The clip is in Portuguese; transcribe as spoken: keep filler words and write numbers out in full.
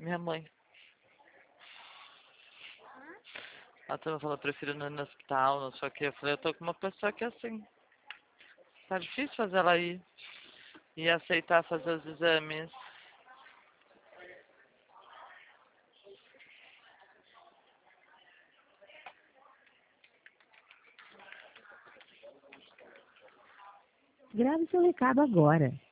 Minha mãe. Ela também falou, prefiro não ir no hospital, não sei o que. Eu falei, eu tô com uma pessoa que é assim. Tá difícil fazer ela ir. E aceitar fazer os exames. Grave seu recado agora.